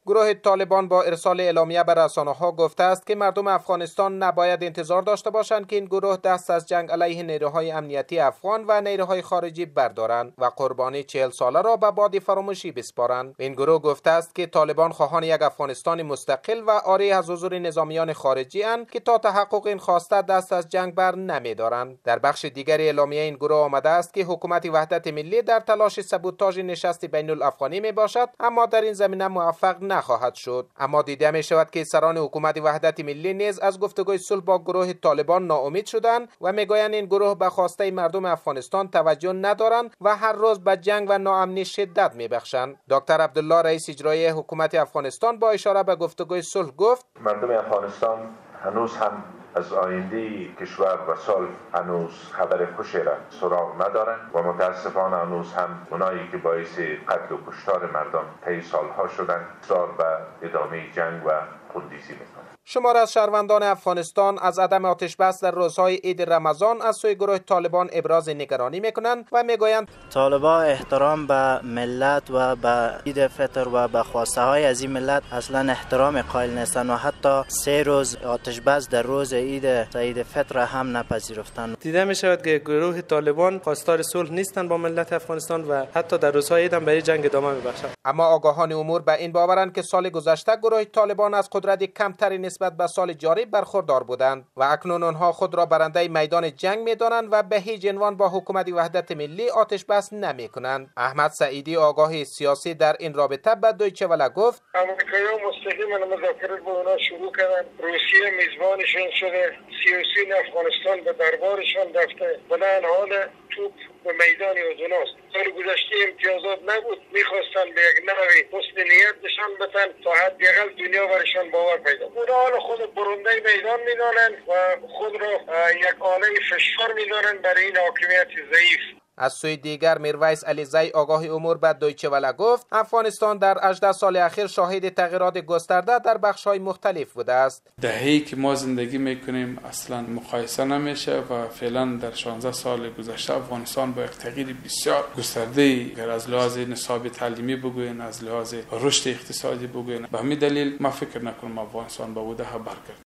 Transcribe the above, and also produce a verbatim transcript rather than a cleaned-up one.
گروه طالبان با ارسال اعلامیه به رسانه‌ها گفته است که مردم افغانستان نباید انتظار داشته باشند که این گروه دست از جنگ علیه نیروهای امنیتی افغان و نیروهای خارجی بردارند و قربانی چهل ساله را به باد فراموشی بسپارند. این گروه گفته است که طالبان خواهان یک افغانستان مستقل و عاری از حضور نظامیان خارجی اند که تا تحقق این خواسته دست از جنگ بر نمی‌دارند. در بخش دیگر اعلامیه این گروه آمده است که حکومت وحدت ملی در تلاش سبوتاژ نشست بین الافغانی می باشد، اما در این زمینه موفق نخواهد شد. اما دیده می شود که سران حکومت وحدت ملی نیز از گفتگوی صلح با گروه طالبان ناامید شدند و میگویند این گروه به خواسته مردم افغانستان توجه ندارند و هر روز به جنگ و ناامنی شدت میبخشند. دکتر عبدالله رئیس اجرایی حکومت افغانستان با اشاره به گفتگوی صلح گفت: مردم افغانستان هنوز هم از آینده کشور و صلح هنوز خبر خوشی را سراغ ندارند و متاسفانه هنوز هم اونایی که باعث قتل و کشتار مردم طی سالها شدند اصرار به ادامه جنگ و خونریزی میکنند. شمار از شهروندان افغانستان از عدم آتش بس در روزهای عید رمضان از سوی گروه طالبان ابراز نگرانی میکنند و میگویند طالبان احترام به ملت و به عید فطر و به خواسته های از این ملت اصلا احترام قائل نیستند و حتی سه روز آتش بس در روز عید عید فطر هم نپذیرفتند. دیده می شود که گروه طالبان خواستار صلح نیستند با ملت افغانستان و حتی در روزهای عید هم برای جنگ ادامه میبخشند. اما آگاهان امور به این باورند که سال گذشته گروه طالبان از قدرت کمتری نسبت به سال جاری برخوردار بودند و اکنون آنها خود را برنده میدان جنگ می‌دانند و به هیچ عنوان با حکومت وحدت ملی آتش بس نمی‌کنند. احمد سعیدی آگاه سیاسی در این رابطه به دویچه وله گفت: امریکایی‌ها مستقیما مذاکرات با اونا شروع کردن، روسیه میزبانشون شده، سیاسیون افغانستان به دربارشان رفته، بلند حال توپ به میدان اوزوناست. سال گذشته امتیازات نبود، میخواستن به یک نحوی حسن نیت نشان بدن تا حداقل دنیا برشان باور پیدا کنه. اونا حالا خود برنده میدان میدانند و خود را یک آله فشار میدانند برای این حاکمیت ضعیف. از سوی دیگر میرویس علیزی آگاه امور به دویچه وله گفت: افغانستان در هجده سال اخیر شاهد تغییرات گسترده در بخش‌های مختلف بوده است. دهه‌ای که ما زندگی میکنیم اصلا مقایسه نمیشه و فعلا در شانزده سال گذشته افغانستان با یک تغییر بسیار گسترده گر از لحاظ نصاب تعلیمی بگوین، از لحاظ رشد اقتصادی بگوین، به همین دلیل ما فکر نکنم افغانستان به بوده برگرده.